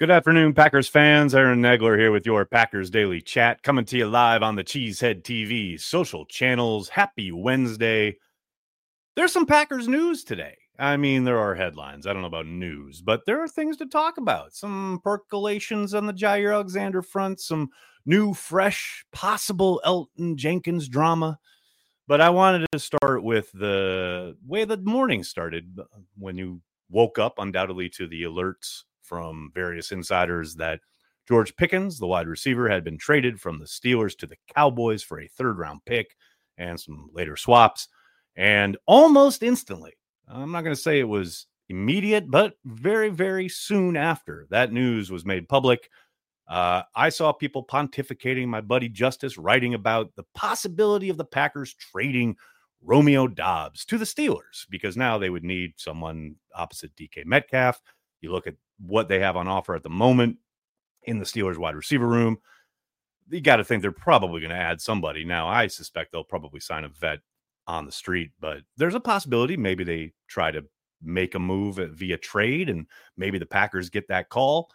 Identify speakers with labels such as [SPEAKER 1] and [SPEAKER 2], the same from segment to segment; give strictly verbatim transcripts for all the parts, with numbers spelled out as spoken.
[SPEAKER 1] Good afternoon, Packers fans. Aaron Nagler here with your Packers Daily Chat, coming to you live on the Cheesehead T V social channels. Happy Wednesday. There's some Packers news today. I mean, there are headlines. I don't know about news, but there are things to talk about. Some percolations on the Jair Alexander front, some new, fresh, possible Elgton Jenkins drama. But I wanted to start with the way the morning started when you woke up, undoubtedly, to the alerts from various insiders that George Pickens, the wide receiver, had been traded from the Steelers to the Cowboys for a third round pick and some later swaps. And almost instantly, I'm not going to say it was immediate, but very, very soon after that news was made public, uh, I saw people pontificating, my buddy Justice writing about the possibility of the Packers trading Romeo Doubs to the Steelers because now they would need someone opposite D K Metcalf. You look at what they have on offer at the moment in the Steelers wide receiver room. You got to think they're probably going to add somebody. Now, I suspect they'll probably sign a vet on the street, but there's a possibility maybe they try to make a move via trade and maybe the Packers get that call.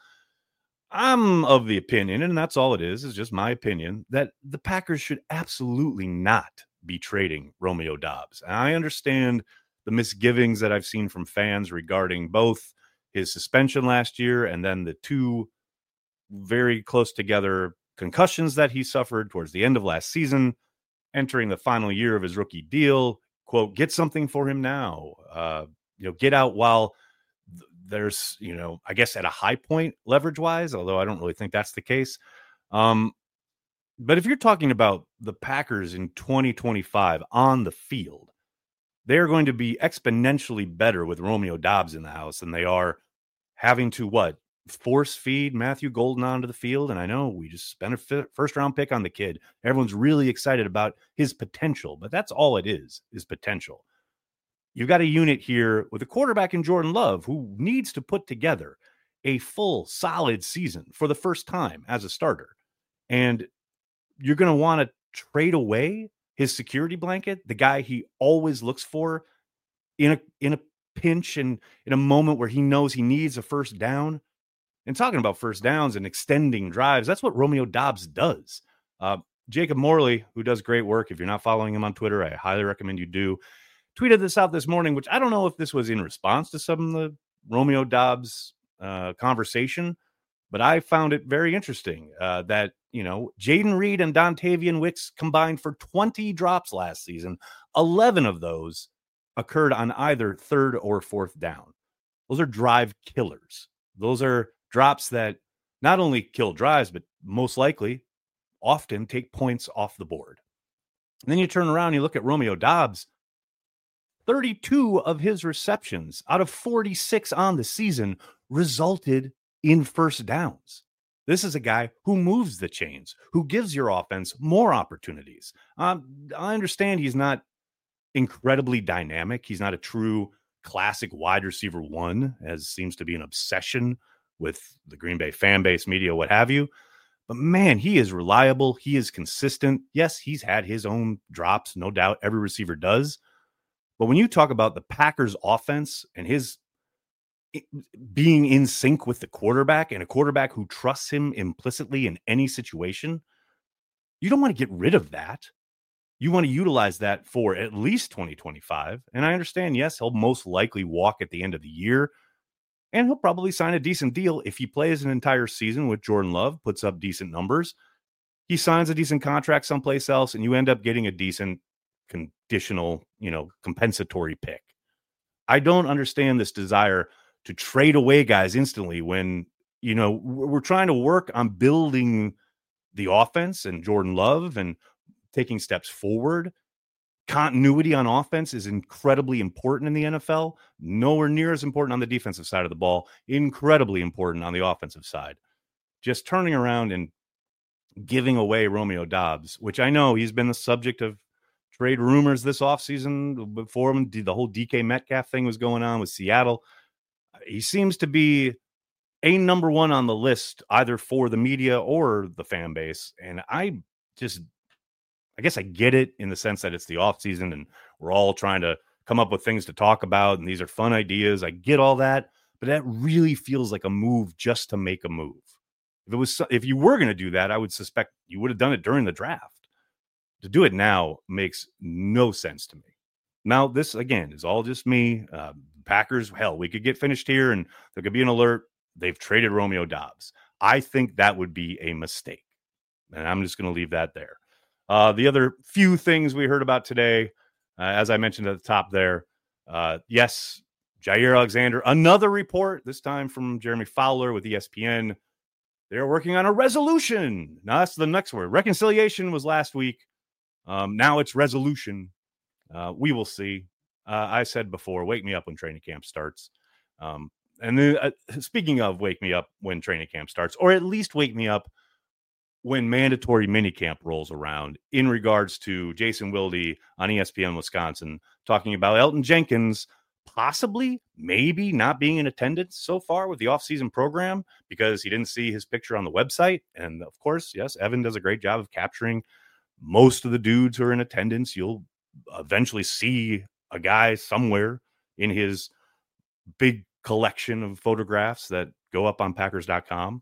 [SPEAKER 1] I'm of the opinion, and that's all it is, is just my opinion, that the Packers should absolutely not be trading Romeo Doubs. And I understand the misgivings that I've seen from fans regarding both his suspension last year and then the two very close together concussions that he suffered towards the end of last season, entering the final year of his rookie deal. Quote, get something for him now. Uh, you know, get out while th- there's, you know, I guess at a high point leverage wise, although I don't really think that's the case. Um, but if you're talking about the Packers in twenty twenty-five on the field, they're going to be exponentially better with Romeo Doubs in the house than they are having to what force feed Matthew Golden onto the field. And I know we just spent a f- first round pick on the kid. Everyone's really excited about his potential, but that's all it is, is potential. You've got a unit here with a quarterback in Jordan Love who needs to put together a full solid season for the first time as a starter. And you're going to want to trade away his security blanket, the guy he always looks for in a, in a pinch and in a moment where he knows he needs a first down. And talking about first downs and extending drives, that's what Romeo Doubs does. Uh, Jacob Morley, who does great work, if you're not following him on Twitter, I highly recommend you do, tweeted this out this morning, which I don't know if this was in response to some of the Romeo Doubs uh, conversation, but I found it very interesting uh, that, you know, Jaden Reed and Dontavian Wicks combined for twenty drops last season. eleven of those occurred on either third or fourth down. Those are drive killers. Those are drops that not only kill drives, but most likely often take points off the board. And then you turn around and you look at Romeo Doubs. thirty-two of his receptions out of forty-six on the season resulted in first downs. This is a guy who moves the chains, who gives your offense more opportunities. Um, I understand he's not incredibly dynamic. He's not a true classic wide receiver one, as seems to be an obsession with the Green Bay fan base, media, what have you. But man, he is reliable. He is consistent. Yes, he's had his own drops, no doubt. Every receiver does. But when you talk about the Packers offense and his being in sync with the quarterback and a quarterback who trusts him implicitly in any situation, you don't want to get rid of that. You want to utilize that for at least twenty twenty-five. And I understand, yes, he'll most likely walk at the end of the year. And he'll probably sign a decent deal if he plays an entire season with Jordan Love, puts up decent numbers. He signs a decent contract someplace else, and you end up getting a decent conditional, you know, compensatory pick. I don't understand this desire to trade away guys instantly when, you know, we're trying to work on building the offense and Jordan Love and taking steps forward. Continuity on offense is incredibly important in the N F L. Nowhere near as important on the defensive side of the ball. Incredibly important on the offensive side. Just turning around and giving away Romeo Doubs, which I know he's been the subject of trade rumors this offseason before him. The whole D K Metcalf thing was going on with Seattle. He seems to be a number one on the list, either for the media or the fan base. And I just, I guess I get it in the sense that it's the offseason and we're all trying to come up with things to talk about. And these are fun ideas. I get all that. but that really feels like a move just to make a move. If it was, if you were going to do that, I would suspect you would have done it during the draft. To do it now makes no sense to me. Now, this again is all just me. Uh, Packers, hell, we could get finished here and there could be an alert. They've traded Romeo Doubs. I think that would be a mistake. And I'm just going to leave that there. Uh, the other few things we heard about today, uh, as I mentioned at the top there, uh, yes, Jair Alexander, another report, this time from Jeremy Fowler with E S P N. They're working on a resolution. Now, that's the next word. Reconciliation was last week. Um, now it's resolution. Uh, we will see. Uh, I said before, wake me up when training camp starts. Um, and then, uh, speaking of wake me up when training camp starts, or at least wake me up when mandatory minicamp rolls around, in regards to Jason Wilde on E S P N Wisconsin talking about Elgton Jenkins possibly, maybe not being in attendance so far with the offseason program because he didn't see his picture on the website. And of course, yes, Evan does a great job of capturing most of the dudes who are in attendance. You'll eventually see a guy somewhere in his big collection of photographs that go up on Packers dot com.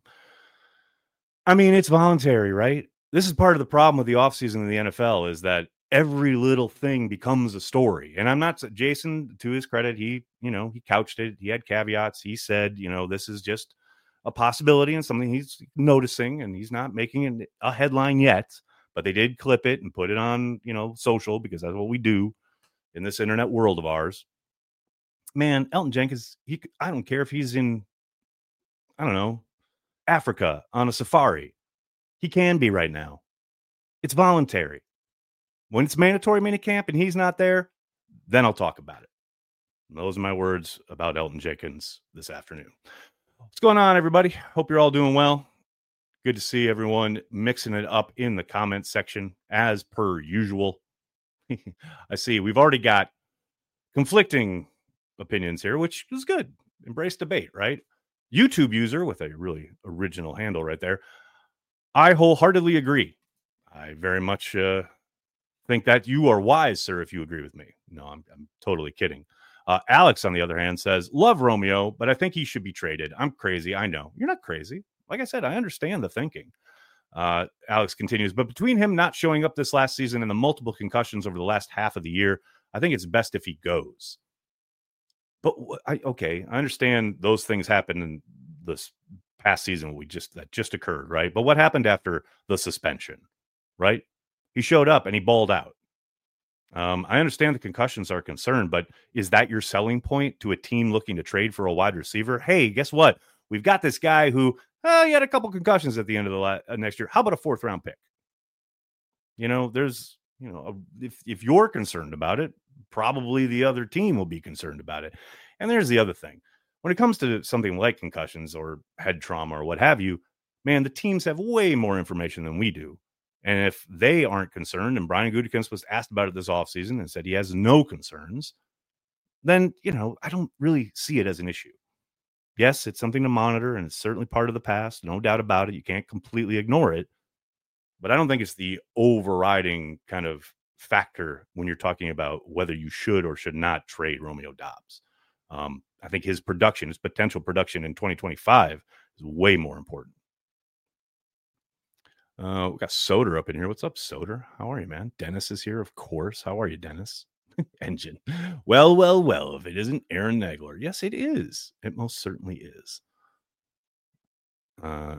[SPEAKER 1] I mean, it's voluntary, right? This is part of the problem with the offseason in the N F L is that every little thing becomes a story. And I'm not, Jason, to his credit, he, you know, he couched it. He had caveats. He said, you know, this is just a possibility and something he's noticing, and he's not making a headline yet, but they did clip it and put it on, you know, social, because that's what we do in this internet world of ours. Man, Elgton Jenkins, he, I don't care if he's in, I don't know, Africa on a safari. He can be right now. It's voluntary. When it's mandatory minicamp and he's not there, then I'll talk about it. And those are my words about Elgton Jenkins this afternoon. What's going on, everybody? Hope you're all doing well. Good to see everyone mixing it up in the comments section as per usual. I see we've already got conflicting opinions here, which is good. Embrace debate, right? YouTube user with a really original handle right there. I wholeheartedly agree. I very much uh, think that you are wise, sir, if you agree with me. No, I'm, I'm totally kidding. Uh, Alex, on the other hand, says, love Romeo, but I think he should be traded. I'm crazy. I know. You're not crazy. Like I said, I understand the thinking. Uh, Alex continues, but between him not showing up this last season and the multiple concussions over the last half of the year, I think it's best if he goes. But I, okay, I understand those things happen in this past season. We just that just occurred, right? But what happened after the suspension, right? He showed up and he balled out. Um, I understand the concussions are concerned, but is that your selling point to a team looking to trade for a wide receiver? Hey, guess what? We've got this guy who oh, he had a couple concussions at the end of the la- uh, next year. How about a fourth round pick? You know, there's you know, a, if if you're concerned about it, probably the other team will be concerned about it. And there's the other thing. When it comes to something like concussions or head trauma or what have you, man, the teams have way more information than we do. And if they aren't concerned, and Brian Gutekunst was asked about it this offseason and said he has no concerns, then, you know, I don't really see it as an issue. Yes, it's something to monitor, and it's certainly part of the past. No doubt about it. You can't completely ignore it. But I don't think it's the overriding kind of factor when you're talking about whether you should or should not trade Romeo Doubs. Um, I think his production, his potential production in twenty twenty-five is way more important. Uh, we got Soder up in here. What's up, Soder? How are you, man? Dennis is here, of course. How are you, Dennis? Engine. Well, well, well, if it isn't Aaron Nagler. Yes, it is. It most certainly is. Uh,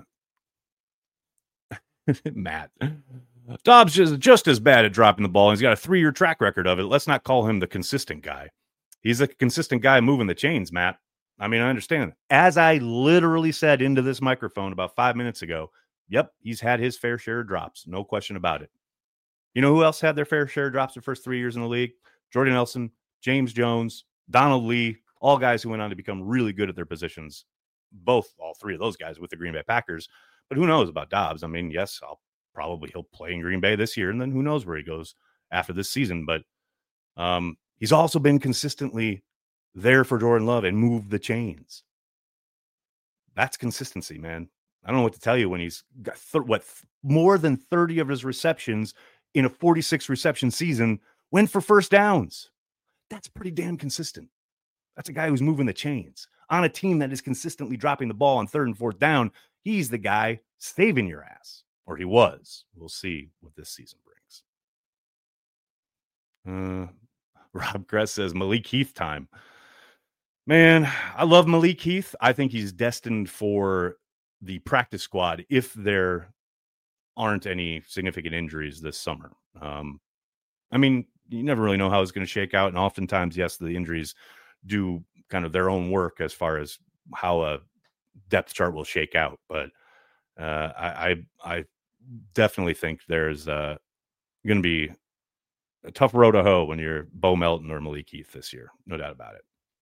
[SPEAKER 1] Matt. Dobbs is just as bad at dropping the ball, and he's got a three-year track record of it. Let's not call him the consistent guy. He's a consistent guy moving the chains, Matt. I mean, I understand. As I literally said into this microphone about five minutes ago, yep, he's had his fair share of drops. No question about it. You know who else had their fair share of drops the first three years in the league? Jordy Nelson, James Jones, Donald Lee, all guys who went on to become really good at their positions. Both, all three of those guys with the Green Bay Packers. But who knows about Dobbs? I mean, yes, I'll probably he'll play in Green Bay this year, and then who knows where he goes after this season. But um, he's also been consistently there for Jordan Love and moved the chains. That's consistency, man. I don't know what to tell you when he's got th- what th- more than thirty of his receptions in a forty-six reception season went for first downs. That's pretty damn consistent. That's a guy who's moving the chains. on a team that is consistently dropping the ball on third and fourth down, he's the guy saving your ass. Or he was. We'll see what this season brings. Uh, Rob Kress says Malik Heath time. Man, I love Malik Heath. I think he's destined for the practice squad if there aren't any significant injuries this summer. Um, I mean, you never really know how it's going to shake out. And oftentimes, yes, the injuries do kind of their own work as far as how a depth chart will shake out. But uh, I, I, I definitely think there's uh, going to be a tough row to hoe when you're Bo Melton or Malik Heath this year. No doubt about it.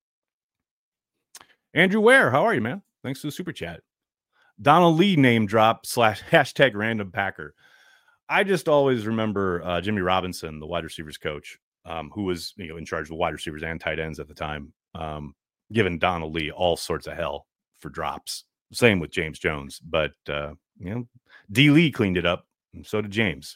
[SPEAKER 1] Andrew Ware, how are you, man? Thanks for the super chat. Donald Lee name drop slash hashtag random Packer. I just always remember uh, Jimmy Robinson, the wide receivers coach, um, who was you know in charge of the wide receivers and tight ends at the time, um, giving Donald Lee all sorts of hell for drops. Same with James Jones, but uh, you know, D. Lee cleaned it up, and so did James.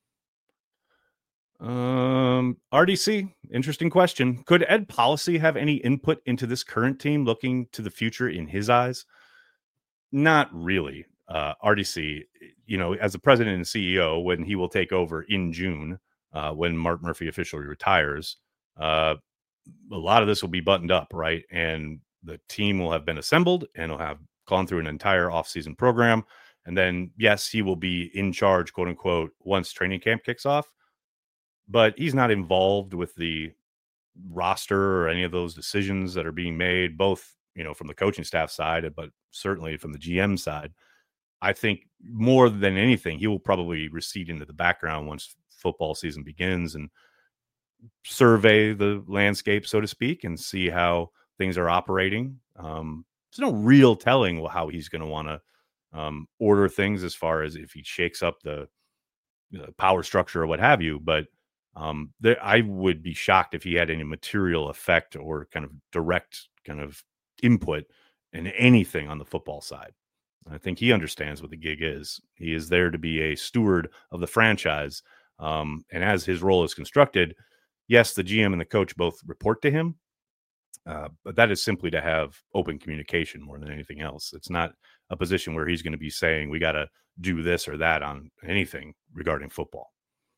[SPEAKER 1] Um, R D C, interesting question. Could Ed Policy have any input into this current team looking to the future in his eyes? Not really. Uh, R D C, you know, as the president and C E O, when he will take over in June, uh, when Mark Murphy officially retires, uh, a lot of this will be buttoned up, right? And the team will have been assembled and will have gone through an entire offseason program. And then, yes, he will be in charge, quote unquote, once training camp kicks off. But he's not involved with the roster or any of those decisions that are being made, both, you know, from the coaching staff side, but certainly from the G M side. I think more than anything, he will probably recede into the background once football season begins and survey the landscape, so to speak, and see how things are operating. Um, there's no real telling how he's going to want to um, order things as far as if he shakes up the, the power structure or what have you. But Um, there, I would be shocked if he had any material effect or kind of direct kind of input in anything on the football side. I think he understands what the gig is. He is there to be a steward of the franchise. Um, and as his role is constructed, yes, the G M and the coach both report to him, uh, but that is simply to have open communication more than anything else. It's not a position where he's going to be saying, we got to do this or that on anything regarding football.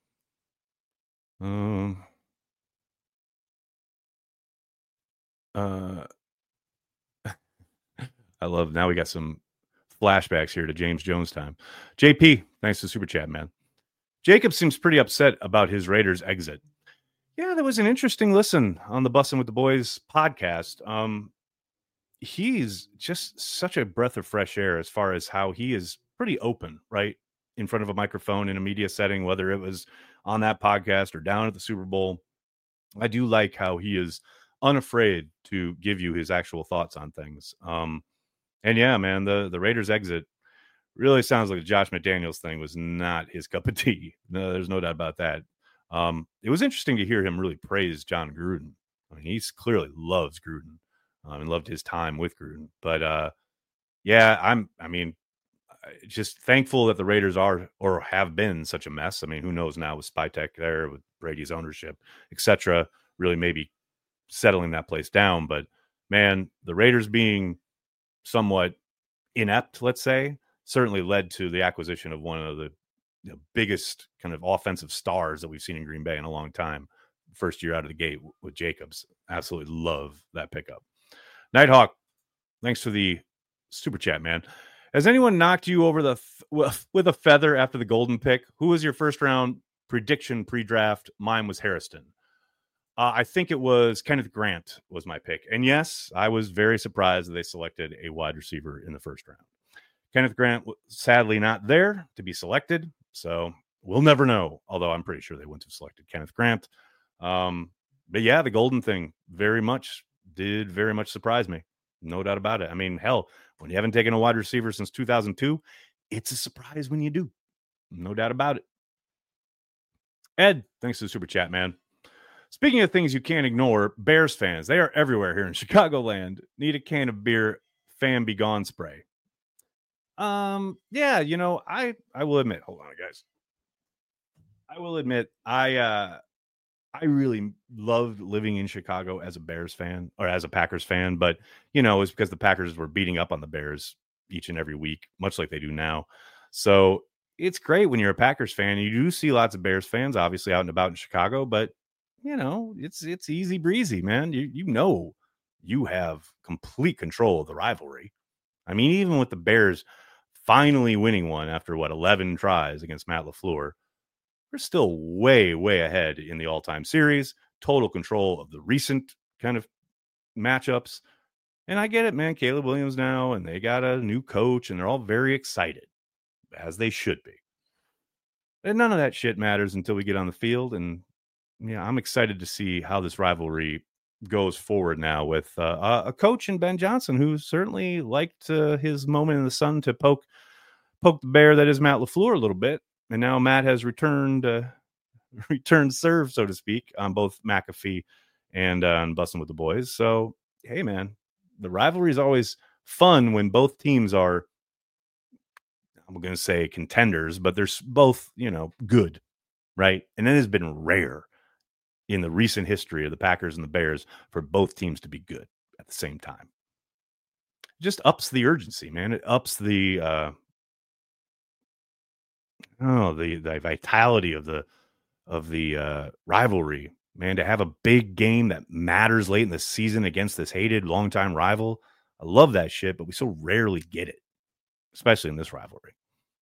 [SPEAKER 1] Um, uh, I love, now we got some flashbacks here to James Jones time. J P, thanks for the super chat, man. Jacob seems pretty upset about his Raiders exit. Yeah, that was an interesting listen on the Bussin' with the Boys podcast. Um, he's just such a breath of fresh air as far as how he is pretty open, right? In front of a microphone in a media setting, whether it was on that podcast or down at the Super Bowl. I do like how he is unafraid to give you his actual thoughts on things. Um, and yeah, man, the, the Raiders exit really sounds like the Josh McDaniels thing was not his cup of tea. No, there's no doubt about that. Um, it was interesting to hear him really praise John Gruden. I mean, he clearly loves Gruden um, and loved his time with Gruden. But uh, yeah, I'm, I mean, just thankful that the Raiders are or have been such a mess. I mean, who knows now with Spytek there, with Brady's ownership, et cetera, really maybe settling that place down. But man, the Raiders being somewhat inept, let's say, certainly led to the acquisition of one of the you know, biggest kind of offensive stars that we've seen in Green Bay in a long time. First year out of the gate with Jacobs. Absolutely love that pickup. Nighthawk, thanks for the super chat, man. Has anyone knocked you over the th- with a feather after the golden pick? Who was your first round prediction pre-draft? Mine was Hairston. Uh, I think it was Kenneth Grant was my pick. And yes, I was very surprised that they selected a wide receiver in the first round. Kenneth Grant, sadly not there to be selected. So we'll never know, although I'm pretty sure they wouldn't have selected Kenneth Grant. Um, but yeah, the golden thing very much did very much surprise me. No doubt about it. I mean, hell, when you haven't taken a wide receiver since two thousand two, it's a surprise when you do. No doubt about it. Ed, thanks to the super chat, man. Speaking of things you can't ignore, Bears fans, they are everywhere here in Chicagoland. Need a can of beer, fan be gone spray. Um, yeah, you know, I I will admit, hold on, guys. I will admit, I uh I really loved living in Chicago as a Bears fan or as a Packers fan, but you know, it's because the Packers were beating up on the Bears each and every week, much like they do now. So it's great when you're a Packers fan. You do see lots of Bears fans, obviously out and about in Chicago, but you know, it's it's easy breezy, man. You you know, you have complete control of the rivalry. I mean, even with the Bears finally winning one after what eleven tries against Matt LaFleur, we're still way, way ahead in the all-time series, total control of the recent kind of matchups. And I get it, man. Caleb Williams now, and they got a new coach, and they're all very excited, as they should be. And none of that shit matters until we get on the field. And yeah, I'm excited to see how this rivalry goes forward now with uh, a coach in Ben Johnson, who certainly liked uh, his moment in the sun to poke poke the bear that is Matt LaFleur a little bit. And now Matt has returned uh, returned serve, so to speak, on both McAfee and uh, on Bussin' with the Boys. So, hey, man, the rivalry is always fun when both teams are, I'm going to say contenders, but they're both, you know, good, right? And it has been rare in the recent history of the Packers and the Bears for both teams to be good at the same time. It just ups the urgency, man. It ups the uh, oh the the vitality of the of the uh, rivalry, man. To have a big game that matters late in the season against this hated longtime rival, I love that shit. But we so rarely get it, especially in this rivalry.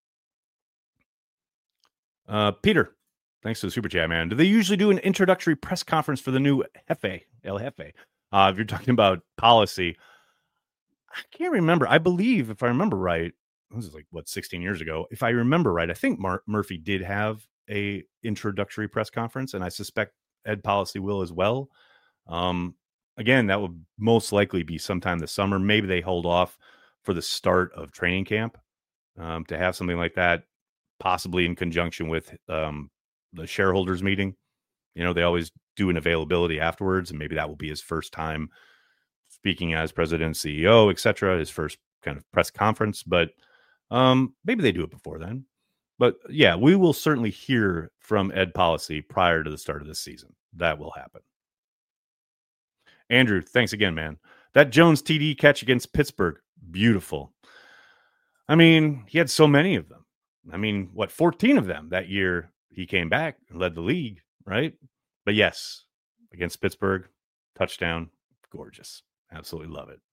[SPEAKER 1] Uh, Peter, thanks to the super chat, man. Do they usually do an introductory press conference for the new Jefe, El Jefe? Uh, if you're talking about policy, I can't remember. I believe, if I remember right, this is like, what, sixteen years ago. If I remember right, I think Mar- Murphy did have a introductory press conference, and I suspect Ed Policy will as well. Um, again, that would most likely be sometime this summer. Maybe they hold off for the start of training camp um, to have something like that, possibly in conjunction with um, the shareholders meeting. You know, they always do an availability afterwards, and maybe that will be his first time speaking as president, C E O, et cetera, his first kind of press conference. But um, maybe they do it before then. But yeah, we will certainly hear from Ed Policy prior to the start of this season. That will happen. Andrew, thanks again, man. That Jones T D catch against Pittsburgh, beautiful. I mean, he had so many of them. I mean, what, fourteen of them that year he came back and led the league, right? But yes, against Pittsburgh, touchdown, gorgeous. Absolutely love it.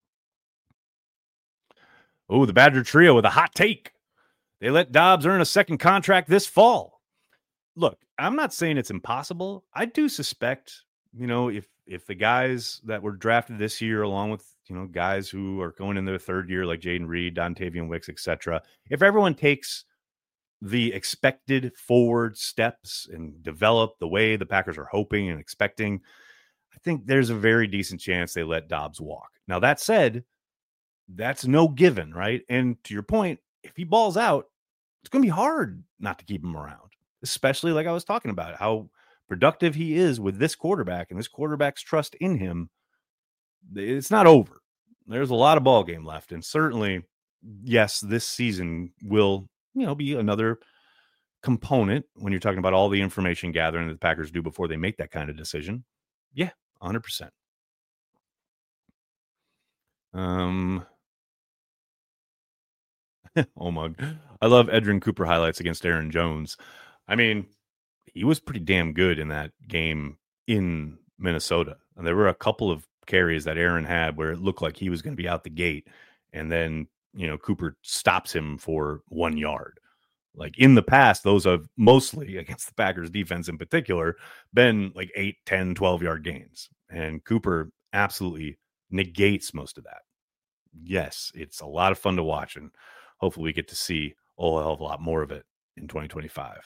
[SPEAKER 1] Oh, the Badger Trio with a hot take. They let Dobbs earn a second contract this fall. Look, I'm not saying it's impossible. I do suspect, you know, if if the guys that were drafted this year, along with, you know, guys who are going in their third year, like Jaden Reed, Dontavian Wicks, et cetera, if everyone takes the expected forward steps and develop the way the Packers are hoping and expecting, I think there's a very decent chance they let Dobbs walk. Now, that said, that's no given, right? And to your point, if he balls out, it's going to be hard not to keep him around, especially like I was talking about, how productive he is with this quarterback and this quarterback's trust in him. It's not over. There's a lot of ball game left. And certainly, yes, this season will, you know, be another component when you're talking about all the information gathering that the Packers do before they make that kind of decision. Yeah, one hundred percent. Um, oh my, I love Edrin Cooper highlights against Aaron Jones. I mean, he was pretty damn good in that game in Minnesota. And there were a couple of carries that Aaron had where it looked like he was going to be out the gate. And then, you know, Cooper stops him for one yard. Like in the past, those have mostly against the Packers defense in particular been like eight, ten, twelve yard gains. And Cooper absolutely negates most of that. Yes, it's a lot of fun to watch. And hopefully we get to see a whole hell of a lot more of it in twenty twenty-five.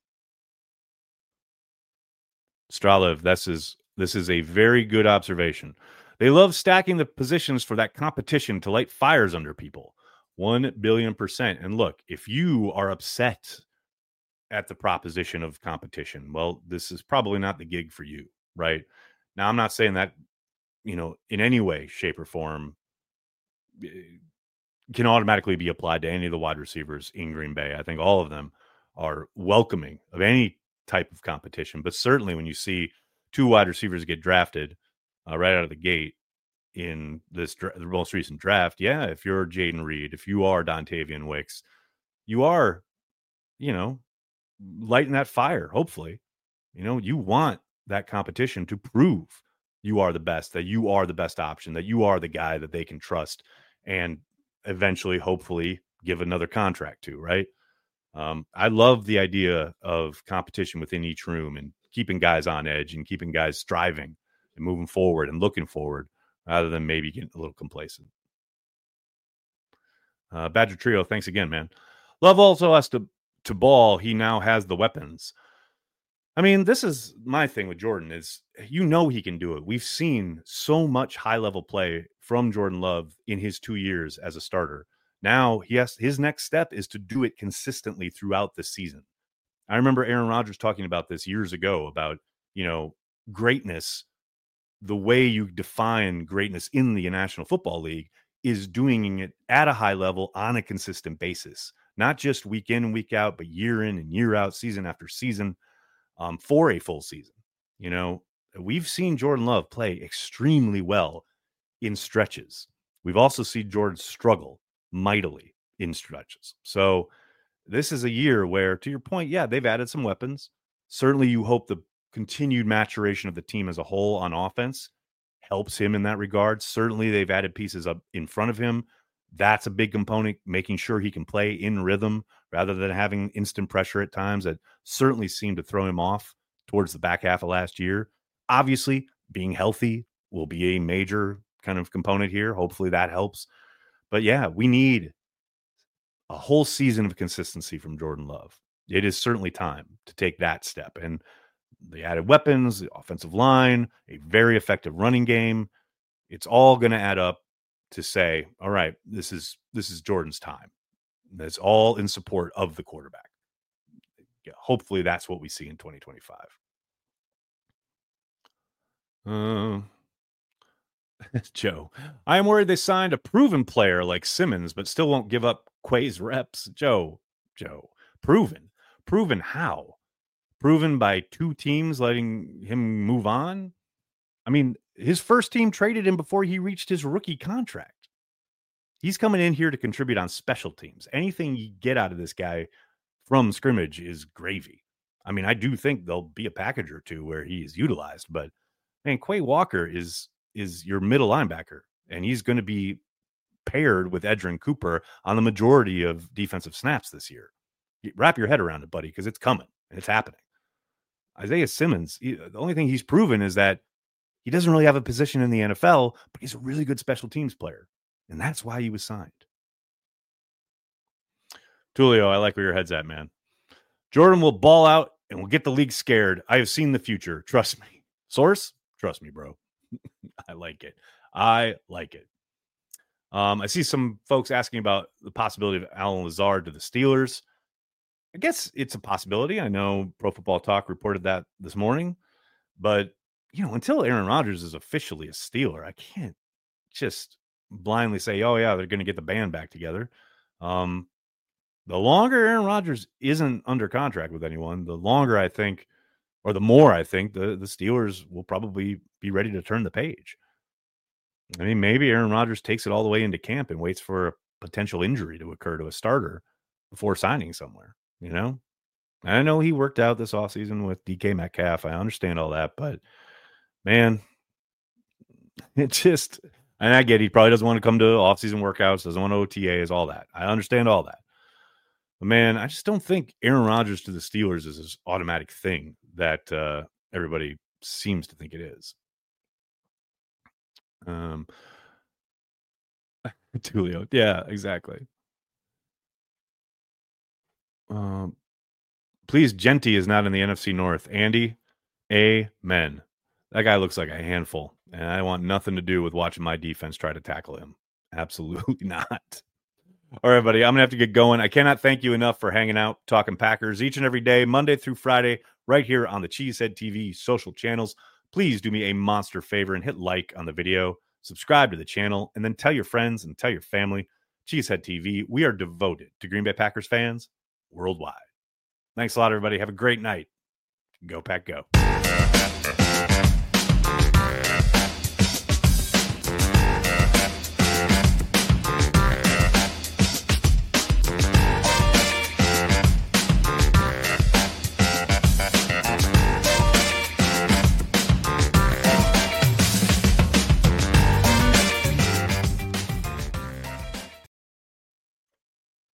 [SPEAKER 1] Stralev, this is this is a very good observation. They love stacking the positions for that competition to light fires under people. One billion percent. And look, if you are upset at the proposition of competition, well, this is probably not the gig for you, right? Now, I'm not saying that, you know, in any way, shape, or form can automatically be applied to any of the wide receivers in Green Bay. I think all of them are welcoming of any type of competition. But certainly when you see two wide receivers get drafted uh, right out of the gate in this dra- the most recent draft, yeah, if you're Jaden Reed, if you are Dontavian Wicks, you are, you know, lighting that fire, hopefully. You know, you want that competition to prove you are the best, that you are the best option, that you are the guy that they can trust and eventually, hopefully, give another contract to, right? Um, I love the idea of competition within each room and keeping guys on edge and keeping guys striving and moving forward and looking forward rather than maybe getting a little complacent. Uh, Badger Trio, thanks again, man. Love also has to to ball. He now has the weapons. I mean, this is my thing with Jordan is, you know, he can do it. We've seen so much high level play from Jordan Love in his two years as a starter. Now he has, his next step is to do it consistently throughout the season. I remember Aaron Rodgers talking about this years ago about, you know, greatness. The way you define greatness in the National Football League is doing it at a high level on a consistent basis, not just week in and week out, but year in and year out, season after season. Um, for a full season. You know, we've seen Jordan Love play extremely well in stretches. We've also seen Jordan struggle mightily in stretches. So this is a year where, to your point, yeah, they've added some weapons. Certainly you hope the continued maturation of the team as a whole on offense helps him in that regard. Certainly they've added pieces up in front of him. That's a big component, making sure he can play in rhythm rather than having instant pressure at times that certainly seemed to throw him off towards the back half of last year. Obviously, being healthy will be a major kind of component here. Hopefully that helps. But yeah, we need a whole season of consistency from Jordan Love. It is certainly time to take that step. And the added weapons, the offensive line, a very effective running game, it's all going to add up to say, all right, this is this is Jordan's time. That's all in support of the quarterback. Yeah, hopefully that's what we see in twenty twenty-five. Uh, Joe, I am worried they signed a proven player like Simmons, but still won't give up Quay's reps. Joe, Joe, proven, proven how? Proven by two teams letting him move on? I mean, his first team traded him before he reached his rookie contract. He's coming in here to contribute on special teams. Anything you get out of this guy from scrimmage is gravy. I mean, I do think there'll be a package or two where he's utilized, but man, Quay Walker is is your middle linebacker, and he's going to be paired with Edgerrin Cooper on the majority of defensive snaps this year. Wrap your head around it, buddy, because it's coming and it's happening. Isaiah Simmons, he, the only thing he's proven is that he doesn't really have a position in the N F L, but he's a really good special teams player. And that's why he was signed. Tulio, I like where your head's at, man. Jordan will ball out and will get the league scared. I have seen the future. Trust me. Source? Trust me, bro. I like it. I like it. Um, I see some folks asking about the possibility of Allen Lazard to the Steelers. I guess it's a possibility. I know Pro Football Talk reported that this morning. But, you know, until Aaron Rodgers is officially a Steeler, I can't just blindly say, oh, yeah, they're going to get the band back together. Um, the longer Aaron Rodgers isn't under contract with anyone, the longer I think, or the more I think the, the Steelers will probably be ready to turn the page. I mean, maybe Aaron Rodgers takes it all the way into camp and waits for a potential injury to occur to a starter before signing somewhere, you know? I know he worked out this offseason with D K Metcalf. I understand all that, but man, it just, and I get he probably doesn't want to come to offseason workouts, doesn't want O T As, all that. I understand all that. But man, I just don't think Aaron Rodgers to the Steelers is this automatic thing that uh, everybody seems to think it is. Um, Tulio, yeah, exactly. Um, please, Genty is not in the N F C North. Andy, amen. That guy looks like a handful, and I want nothing to do with watching my defense try to tackle him. Absolutely not. All right, buddy, I'm going to have to get going. I cannot thank you enough for hanging out, talking Packers each and every day, Monday through Friday, right here on the Cheesehead T V social channels. Please do me a monster favor and hit like on the video, subscribe to the channel, and then tell your friends and tell your family. Cheesehead T V, we are devoted to Green Bay Packers fans worldwide. Thanks a lot, everybody. Have a great night. Go Pack Go.